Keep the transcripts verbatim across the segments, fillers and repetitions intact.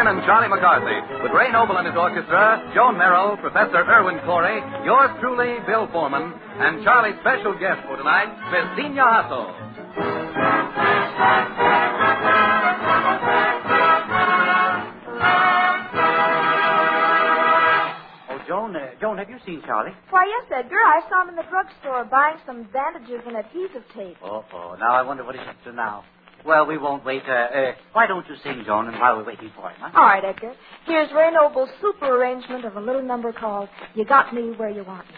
Stern and Charlie McCarthy, with Ray Noble and his orchestra, Joan Merrill, Professor Irwin Corey, yours truly, Bill Foreman, and Charlie's special guest for tonight, Christina Hassel. Joan, uh, Joan, have you seen Charlie? Why, yes, Edgar. I saw him in the drugstore buying some bandages and adhesive tape. Oh, oh. Now I wonder what he's up to now. Well, we won't wait. Uh, uh, why don't you sing, Joan, and while we're waiting for him, huh? All right, Edgar. Here's Ray Noble's super arrangement of a little number called You Got Me Where You Want Me.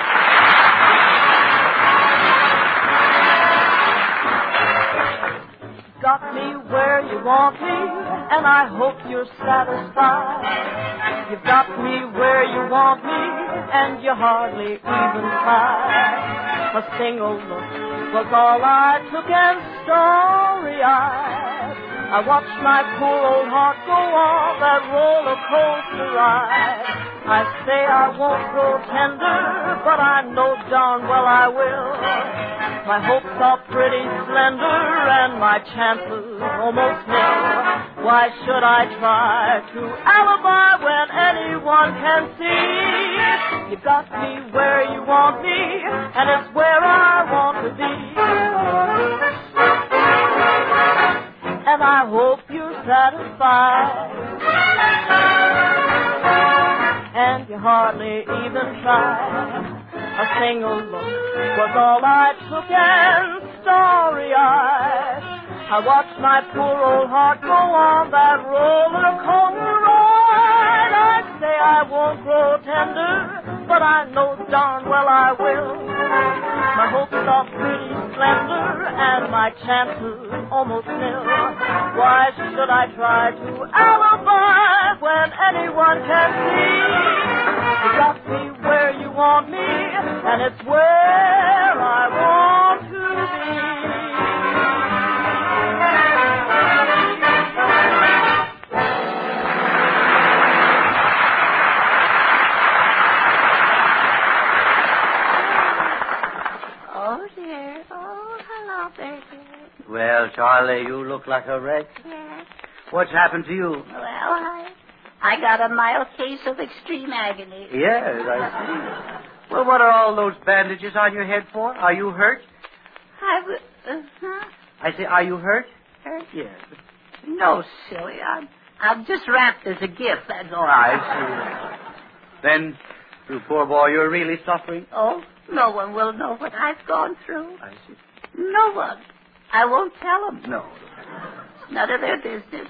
Got me where you want me, and I hope you're satisfied. You've got me where you want me, and you hardly even tried. A single look was all I took, and story-eyed I watched my poor old heart go on that roller coaster ride. I say I won't grow tender, but I know darn well I will. My hopes are pretty slender, and my chances almost nil. Why should I try to alibi when anyone can see? You got me where you want me, and it's where I want to be. And I hope you're satisfied. And you hardly even tried. A single look was all I took, and story-eyed I watched my poor old heart go on that roller coaster ride. I say I won't grow tender, but I know darn well I will. My hopes are pretty slender, and my chances almost nil. Why should I try to alibi when anyone can see? You got me where you want me, and it's where I want to be. Oh, dear. Oh, hello, baby. Well, Charlie, you look like a wreck. Yes. What's happened to you? Well, I, I got a mild case of extreme agony. Yes, I see. Well, what are all those bandages on your head for? Are you hurt? I w- uh-huh. I say, are you hurt? Hurt? Yes. No, silly. I'm, I'm just wrapped as a gift, that's all. I see. Then, you poor boy, you're really suffering? Oh, no one will know what I've gone through. I see. No one. I won't tell them. No. It's none of their business.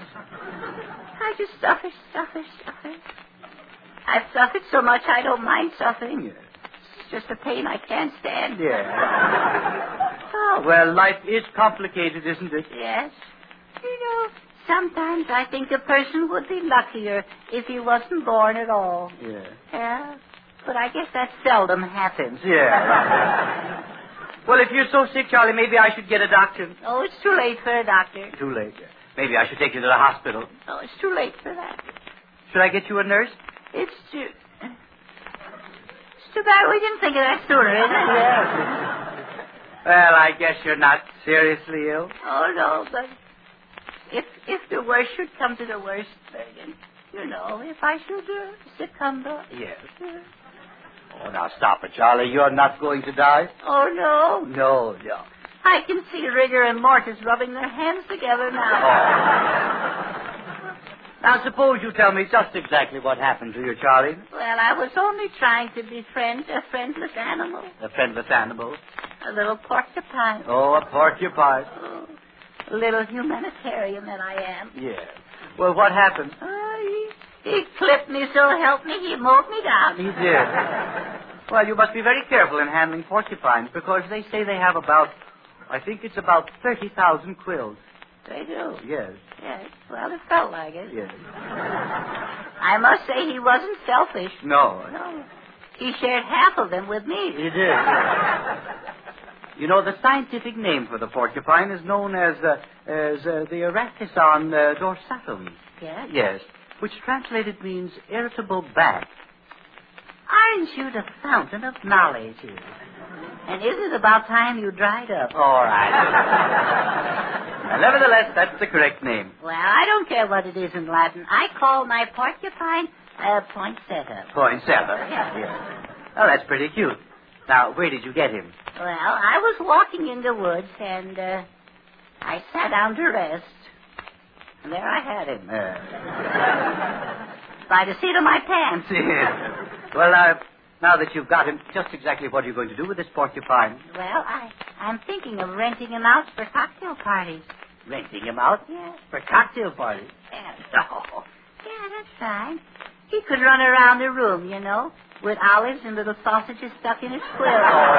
I just suffer, suffer, suffer. I've suffered so much I don't mind suffering. Yes. It's just a pain I can't stand. Yeah. Oh. Well, life is complicated, isn't it? Yes. You know, sometimes I think a person would be luckier if he wasn't born at all. Yeah. Yeah. But I guess that seldom happens. Yeah. Well, if you're so sick, Charlie, maybe I should get a doctor. Oh, it's too late for a doctor. Too late. Maybe I should take you to the hospital. Oh, it's too late for that. Should I get you a nurse? It's too... It's too bad we didn't think of that sooner, isn't it? Yes. Well, I guess you're not seriously ill. Oh, no, but if if the worst should come to the worst, Bergen, you know, if I should uh, succumb to... Yes. Oh, now stop it, Charlie. You're not going to die. Oh, no? No, no. I can see Rigger and Mortis rubbing their hands together now. Oh. Now, suppose you tell me just exactly what happened to you, Charlie. Well, I was only trying to befriend a friendless animal. A friendless animal? A little porcupine. Oh, a porcupine. Oh, a little humanitarian that I am. Yes. Well, what happened? Oh, he, he clipped me, so help me, he mowed me down. He did. Well, you must be very careful in handling porcupines, because they say they have about, I think it's about thirty thousand quills. They do? Yes. Yes. Well, it felt like it. Yes. I must say he wasn't selfish. No. No. He shared half of them with me. He did. You know, the scientific name for the porcupine is known as uh, as uh, the Aracheson uh, dorsatum. Yes? Yes. Which translated means irritable back. Aren't you the fountain of knowledge? And isn't it about time you dried up? All right. And nevertheless, that's the correct name. Well, I don't care what it is in Latin. I call my porcupine a poinsettia. Poinsettia. Yeah. Yeah. Oh, that's pretty cute. Now, where did you get him? Well, I was walking in the woods, and uh, I sat down to rest. And there I had him. Uh. By the seat of my pants. Yes. Well, uh, now that you've got him, just exactly what are you going to do with this porcupine? Well, I, I'm thinking of renting him out for cocktail parties. Renting him out? Yes. For cocktail parties? Yes. Oh. Yeah, that's fine. He could run around the room, you know, with olives and little sausages stuck in his quill. Oh,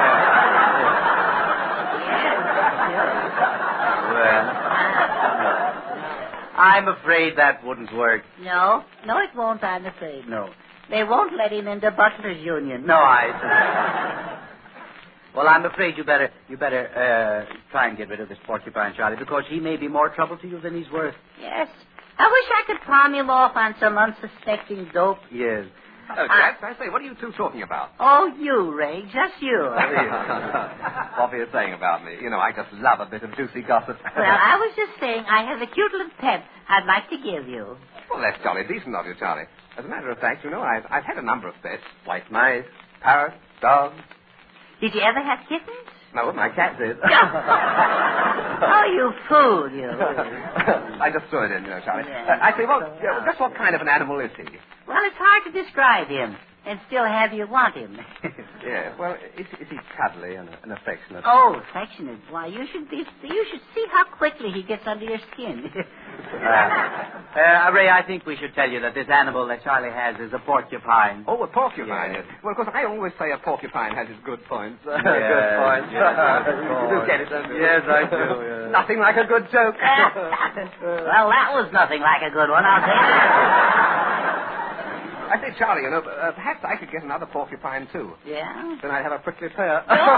yes. Well, I'm afraid that wouldn't work. No, no, it won't, I'm afraid. No. They won't let him into Butler's Union. No, I... Well, I'm afraid you better you better uh, try and get rid of this porcupine, Charlie, because he may be more trouble to you than he's worth. Yes. I wish I could palm him off on some unsuspecting dope. Yes. Oh, Jack, I say, what are you two talking about? Oh, you, Ray, just you. What are you saying about me? You know, I just love a bit of juicy gossip. Well, I was just saying I have a cute little pet I'd like to give you. Well, that's jolly decent of you, Charlie. As a matter of fact, you know, I've, I've had a number of pets. White mice, parrots, dogs. Did you ever have kittens? No, my cat did. Oh, you fool, you. I just threw it in, you know, Charlie. Yeah. Uh, I say, well, uh, just what kind of an animal is he? Well, it's hard to describe him and still have you want him. Yeah, well, is, is he cuddly and, and affectionate? Oh, affectionate. Why, you should be. You should see how quickly he gets under your skin. uh, uh, Ray, I think we should tell you that this animal that Charlie has is a porcupine. Oh, a porcupine, Yes. yes. Well, of course, I always say a porcupine has its good points. Yes, good points. yes, of you course. do get it, don't you? Yes, I do, yes. Nothing like a good joke. Well, that was nothing like a good one, I'll tell you. I say, Charlie, you know, uh, perhaps I could get another porcupine, too. Yeah? Then I'd have a prickly pear.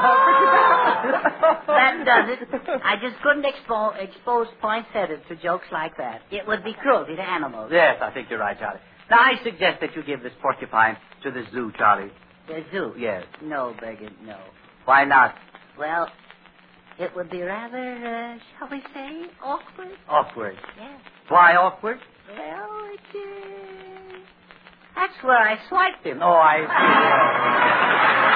That does it. I just couldn't expo- expose poinsettias to jokes like that. It would be cruelty to animals. Yes, I think you're right, Charlie. Now, I suggest that you give this porcupine to the zoo, Charlie. The zoo? Yes. No, Brigham, no. Why not? Well, it would be rather, uh, shall we say, awkward. Awkward. Yes. Why awkward? Well, it, uh, that's where I swiped him. Oh, I see.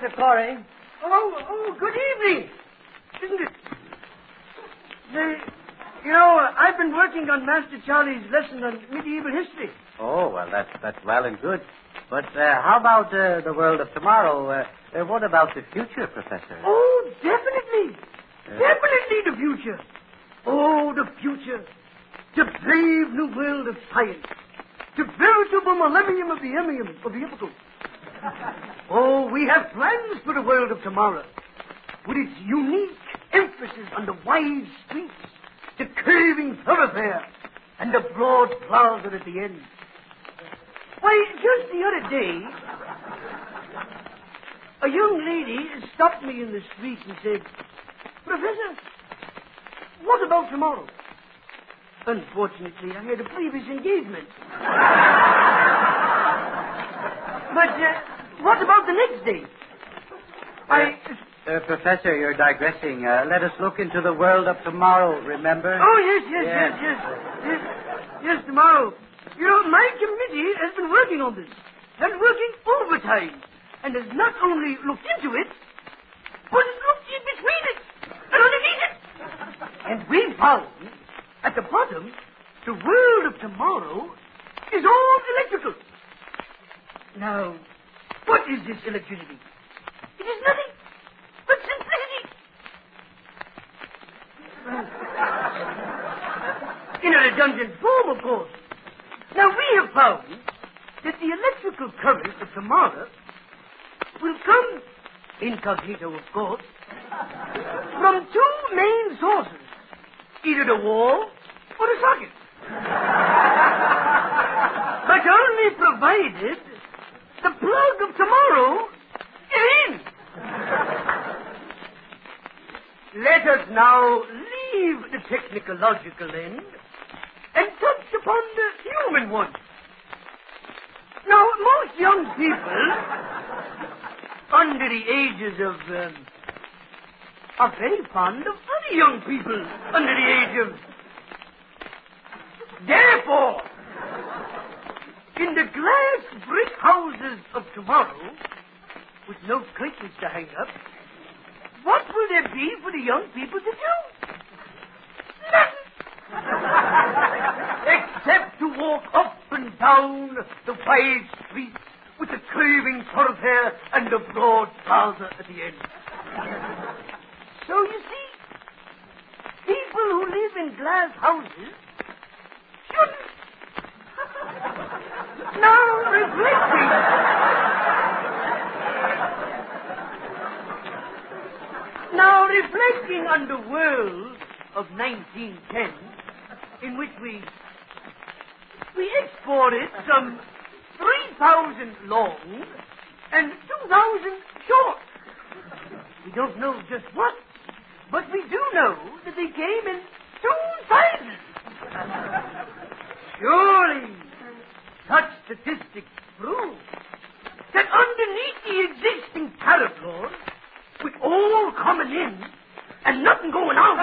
Professor Corey. Oh, oh, good evening. Isn't it? The, you know, uh, I've been working on Master Charlie's lesson on medieval history. Oh, well, that's, that's well and good. But uh, how about uh, the world of tomorrow? Uh, uh, what about the future, Professor? Oh, definitely. Uh, Definitely the future. Oh, the future. The brave new world of science. The veritable millennium of the emium of the epoch. Oh, we have plans for the world of tomorrow, with its unique emphasis on the wide streets, the curving thoroughfare, and the broad plaza at the end. Why, just the other day, a young lady stopped me in the street and said, Professor, what about tomorrow? Unfortunately, I had a previous engagement. But uh, what about the next day? I... Uh, Professor, you're digressing. Uh, let us look into the world of tomorrow, remember? Oh, yes, yes, Yes. yes, yes, yes. Yes, tomorrow. You know, my committee has been working on this. And working overtime. And has not only looked into it, but has looked in between it. And underneath it. And we found, at the bottom, the world of tomorrow is all electrical. Now, what is this electricity? It is nothing but simplicity. In a redundant form, of course. Now, we have found that the electrical current of tomorrow will come, incognito, of course, from two main sources, either the wall or the socket. But only provided the plug of tomorrow is in. Let us now leave the technological end and touch upon the human one. Now, most young people under the ages of um, are very fond of other young people under the age of. Therefore, in the glass brick houses of tomorrow, with no curtains to hang up, what will there be for the young people to do? Nothing! Except to walk up and down the wide streets with the curving thoroughfare and the broad plaza at the end. So you see, people who live in glass houses shouldn't. Now, reflecting. Now, reflecting on the world of nineteen ten, in which we we exported some three thousand long and two thousand short. We don't know just what, but we do know that they came in two sizes. Surely, such statistics prove that underneath the existing tariff laws, with all coming in and nothing going out,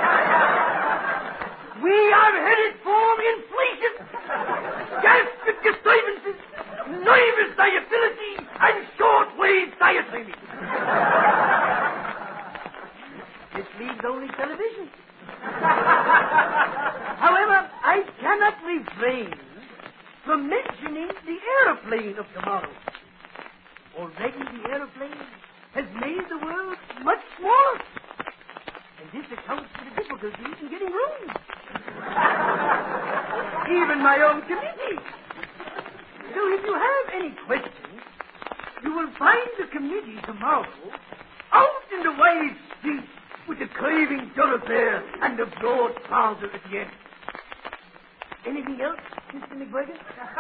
we are headed for inflation, gastric disturbances, nervous liability, and short-wave diathermy. This leaves only television. However, I cannot refrain from mentioning the aeroplane of tomorrow. Already the aeroplane has made the world much smaller. And this accounts for the difficulties in getting room. Even my own committee. So if you have any questions, you will find the committee tomorrow out in the wide streets with the curving thoroughfare and the broad plaza at the end. Anything else, Mister McGregor?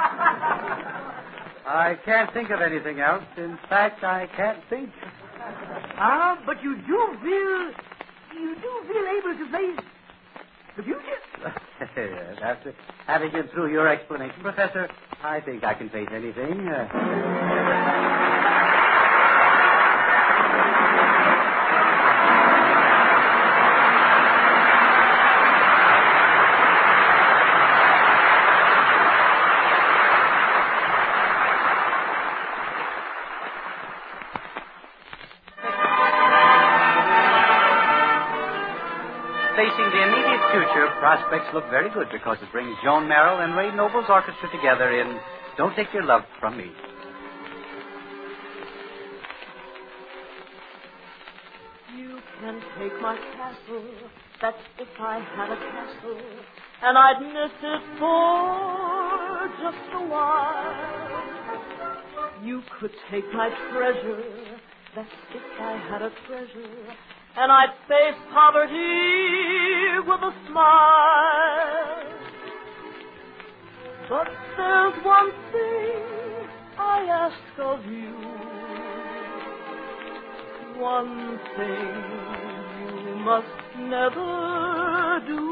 I can't think of anything else. In fact, I can't think. Ah, but you do feel, you do feel able to face the future? Yes, after having been through your explanation, Professor, I think I can face anything. Uh... facing the immediate future, prospects look very good because it brings Joan Merrill and Ray Noble's orchestra together in Don't Take Your Love From Me. You can take my castle, that's if I had a castle, and I'd miss it for just a while. You could take my treasure, that's if I had a treasure, and I'd face poverty with a smile. But there's one thing I ask of you, one thing you must never do.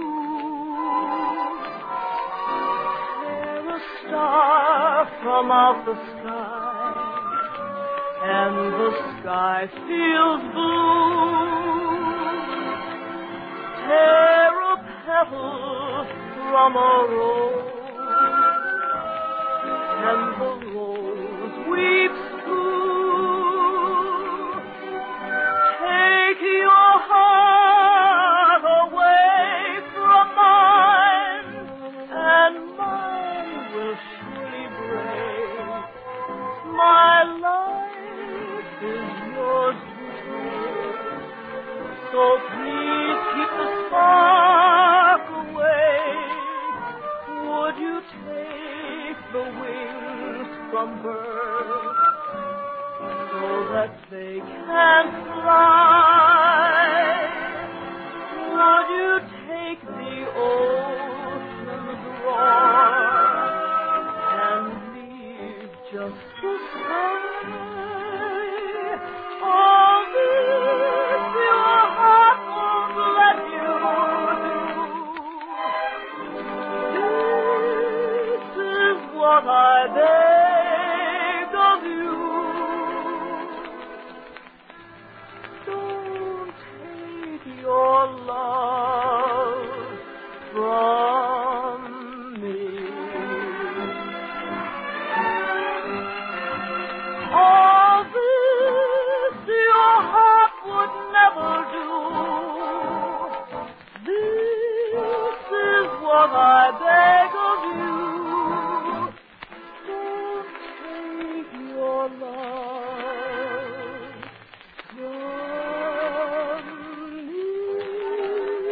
Tear a star from out the sky, and the sky feels blue. Tear a petal from a rose, and the rose weeps too. Take your heart away from mine, and mine will surely break. My life is yours to take, so please keep the spark away. Would you take the wings from birds so that they can fly? Would you take the ocean's roar and leave just the sky? All this your heart won't let you do. This is what I beg of you. Don't take your love from me. All this your heart would never do. This is what I beg of you. Don't take your love from me.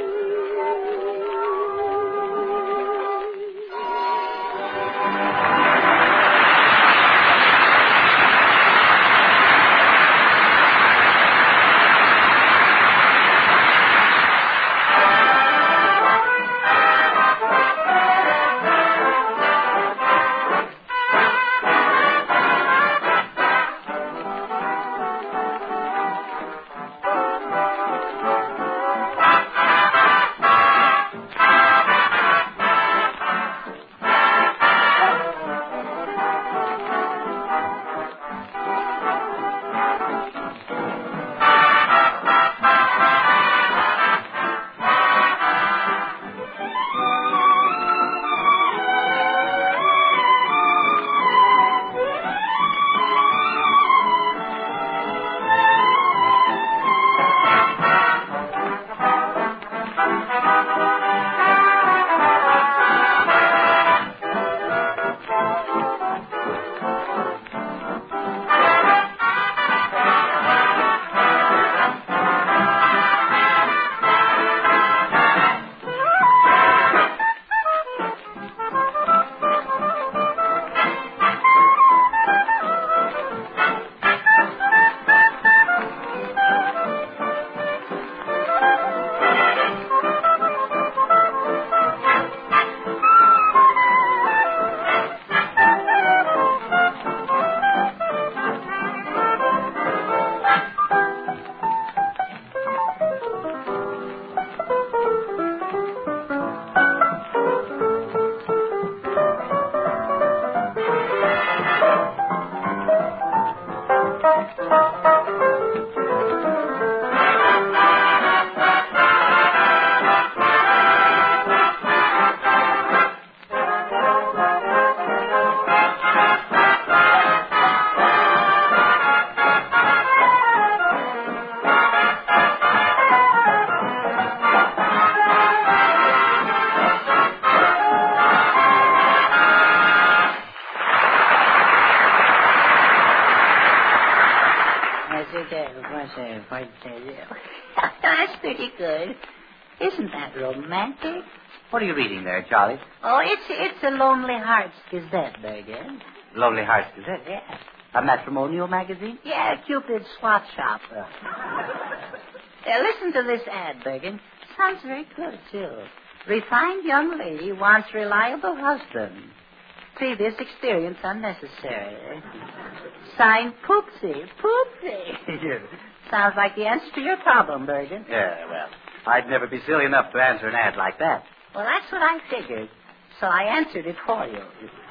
Yes, I tell you. That's pretty good. Isn't that romantic? What are you reading there, Charlie? Oh, it's it's a Lonely Hearts Gazette, Bergen. Lonely Hearts Gazette? Yeah. A matrimonial magazine? Yeah, Cupid's swap shop. Uh, listen to this ad, Bergen. Sounds very good, too. Refined young lady wants reliable husband. Previous experience unnecessary. Signed Poopsie. Poopsie. Sounds like the answer to your problem, Bergen. Yeah, well, I'd never be silly enough to answer an ad like that. Well, that's what I figured. So I answered it for you.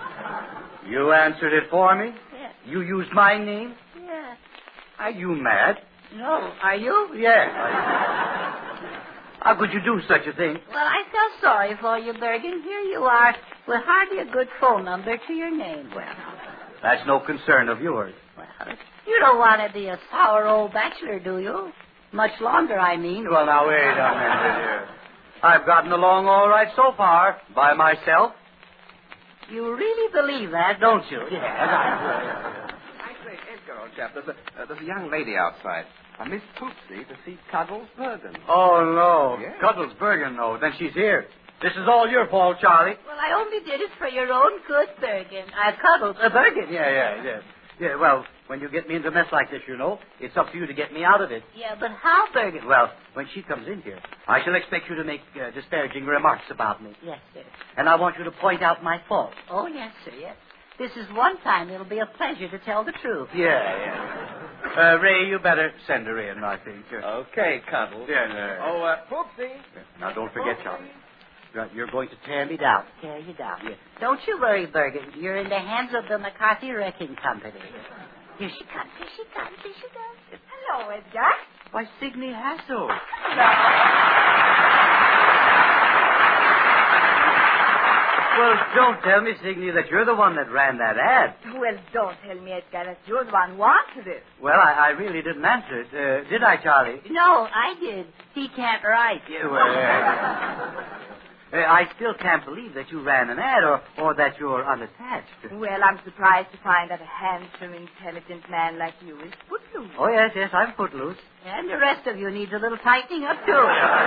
You answered it for me? Yeah. You used my name? Yeah. Are you mad? No. Are you? Yes. How could you do such a thing? Well, I felt sorry for you, Bergen. Here you are with hardly a good phone number to your name. Well, that's no concern of yours. Well, you don't want to be a sour old bachelor, do you? Much longer, I mean. Well, now, wait a minute here. I've gotten along all right so far, by myself. You really believe that, don't you? Yes, I say, Edgar, old chap, there's a, uh, there's a young lady outside. A Miss Poopsie to see Cuddles Bergen. Oh, no. Yes. Cuddles Bergen, no. Then she's here. This is all your fault, Charlie. Well, I only did it for your own good, Bergen. I cuddled a Bergen. Yeah, yeah, yeah. Yeah, well, when you get me into a mess like this, you know, it's up to you to get me out of it. Yeah, but how, Bergen? Well, when she comes in here, I shall expect you to make uh, disparaging remarks about me. Yes, sir. And I want you to point out my fault. Oh, yes, sir, yes. This is one time it'll be a pleasure to tell the truth. Yeah, yeah. Uh, Ray, you better send her in, I think. Uh, Okay, Cuddles. yeah, yeah. Oh, uh, Poopsie. Now, don't forget, Charlie. You're going to tear me down. Tear you down. Yeah. Don't you worry, Bergen. You're in the hands of the McCarthy Wrecking Company. Here she comes, here she comes, here she comes. Hello, Edgar. Why, Signe Hassel. Well, don't tell me, Signe, that you're the one that ran that ad. Well, don't tell me, Edgar, that you're the one who answered it. Well, I, I really didn't answer it. Uh, did I, Charlie? No, I did. He can't write. Yeah, well, uh, I still can't believe that you ran an ad or, or that you're unattached. Well, I'm surprised to find that a handsome, intelligent man like you is footloose. Oh, yes, yes, I'm footloose. And the rest of you needs a little tightening up, too.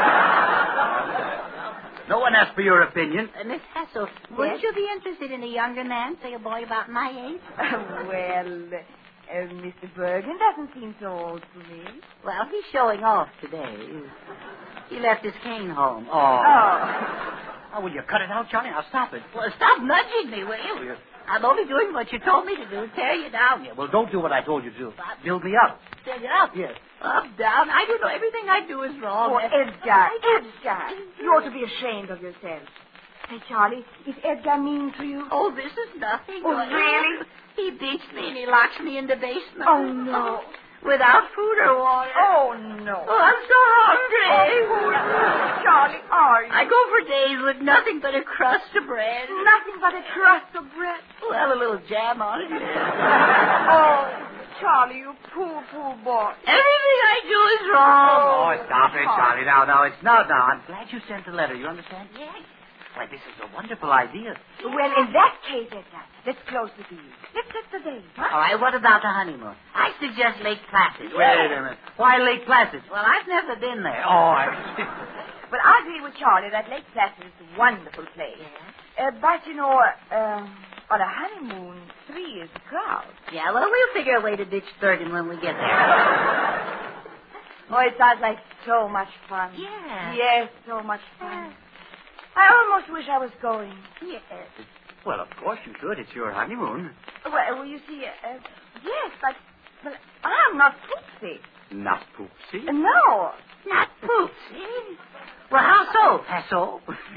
No one asked for your opinion. Uh, Miss Hassel, wouldn't you be interested in a younger man, say a boy about my age? well, uh, Mister Bergen doesn't seem so old to me. Well, he's showing off today. He left his cane home. Oh. Oh. Oh, will you cut it out, Johnny? I'll stop it. Well, stop nudging me, will you? I'm only doing what you told me to do. Tear you down. Yeah, well, don't do what I told you to do. Build me up. Tear you up. Yes. Up, down. I don't know. Everything I do is wrong. Oh, Edgar, Edgar, you ought to be ashamed of yourself. Say, Charlie, is Edgar mean to you? Oh, this is nothing. Oh, really? He beats me and he locks me in the basement. Oh, no. Without food or water. Oh, no. Oh, I'm so hungry. Oh, Charlie, are you? I go for days with nothing but a crust of bread. Nothing but a crust of bread. Well, a little jam on it. Oh, Charlie, you poor, poor boy. Everything I do is wrong. Oh, stop it, Charlie. Now, now, it's not now. I'm glad you sent the letter. You understand? Yes. Why, this is a wonderful idea. Well, in that case, Edgar, let's close the deal. Let's set the date, huh? All right, what about the honeymoon? I suggest Lake Placid. Wait a minute. Why Lake Placid? Well, I've never been there. Oh, I... Well, I agree with Charlie that Lake Placid is a wonderful place. Yeah. Uh, but, you know, uh, on a honeymoon, three is a crowd. Yeah, well, we'll figure a way to ditch Bergen when we get there. Oh, it sounds like so much fun. Yeah. Yes, so much fun. I almost wish I was going. Yes. Well, of course you should. It's your honeymoon. Well, well you see, uh, yes, but, but I'm not Poopsie. Not Poopsie. No. Not Poopsie. Well, how so, Hassel?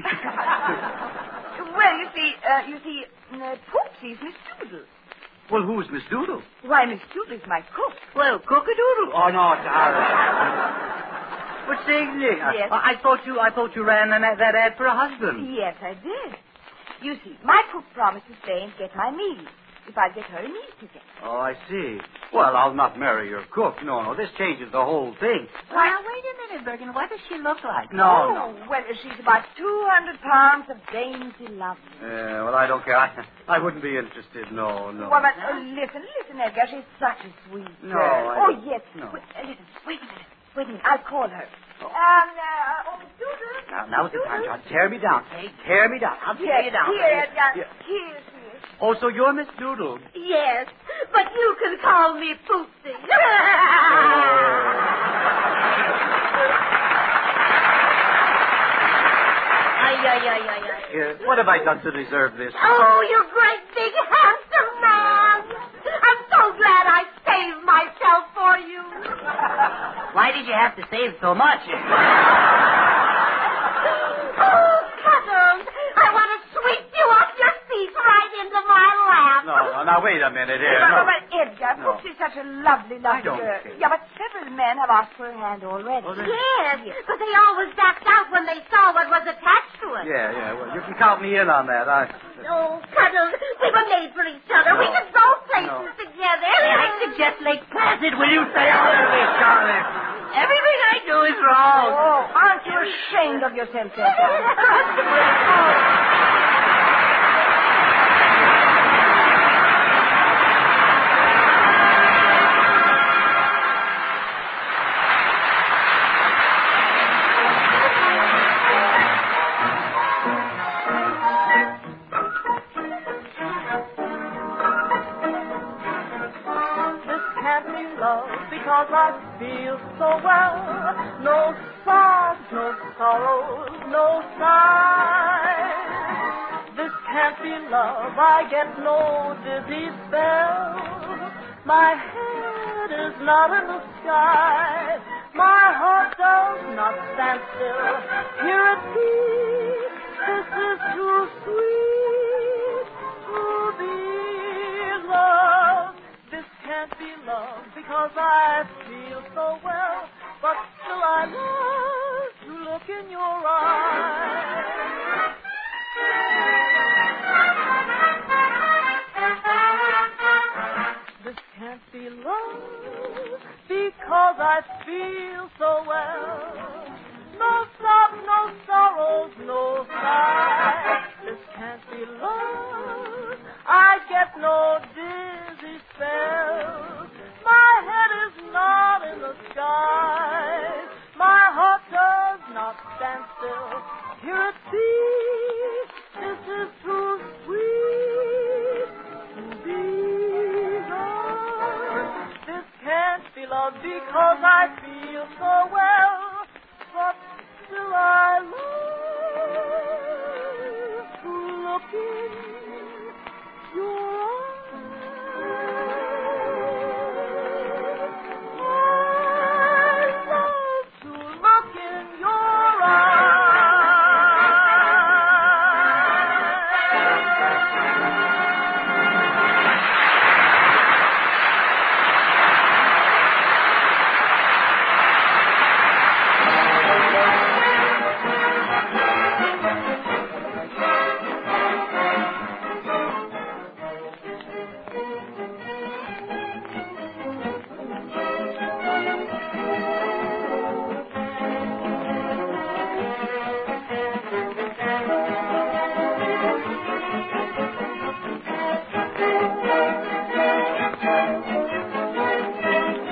Well, you see, uh, you see, uh, Poopsie's Miss Doodle. Well, who's Miss Doodle? Why, Miss Doodle is my cook. Well, cock-a-doodle. Oh, no, it's all But Signe, Yes. I, I thought you, I thought you ran an, that ad for a husband. Yes, I did. You see, my cook promised to stay and get my meals if I get her a meal ticket. Oh, I see. Well, I'll not marry your cook. No, no, this changes the whole thing. Well, now, wait a minute, say, Bergen, what does she look like? No, oh, no. well, she's about two hundred pounds of dainty loveliness. Yeah, well, I don't care. I, I wouldn't be interested. No, no. Well, but uh, listen, listen, Edgar. She's such a sweet No, girl. I Oh, don't- yes. no. Wait, uh, listen, wait a minute. Wait a minute. I'll call her. Um, uh, oh, Doodle. Now, now's the time, John. Tear me down. Hey, tear me down. I'll tear Here, you down. here, Edgar. Yeah. Here she is. Oh, so you're Miss Doodle. Yes, but you can call me Poopsie. Ay, ay, ay, ay, ay. Yeah, what have I done to deserve this? Oh, you great big handsome man. I'm so glad I saved myself for you. Why did you have to save so much? Oh, Cuddles, I want to sweep you off your feet right into my lap. No, no, now wait a minute here. But, No. but Edgar, No. Poopsie's such a lovely, lovely don't girl. care. Yeah, but several men have asked for her hand already. Oh, they- Yes, but they always backed out when they saw what was attached to it. Yeah, yeah, well, you can count me in on that. I... Oh, Cuddles, we were made for each other. We No. could go places No. together. I suggest Lake Placid. Will you stay out of this, Charlie? Everything I do is wrong. Oh, aren't you ashamed of yourself, Edgar? This can't be love because I feel so well. No sobs, no sorrows, no sighs. This can't be love. I get no dizzy spell. My head is not in the sky. My heart does not stand still. Here it is. This is too sweet to be loved. This can't be love because I feel so well, but still I love to look in your eyes. This can't be love because I feel so well. No sobs, no sorrows, no sighs. This can't be love. I get no dizzy spells. My head is not in the sky. My heart does not stand still. Here it be. This is too sweet to be loved. This can't be love because I feel so well. But still I love to look in your eyes. I love to look in your eyes.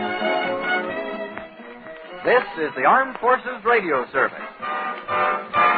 This is the Armed Forces Radio Service.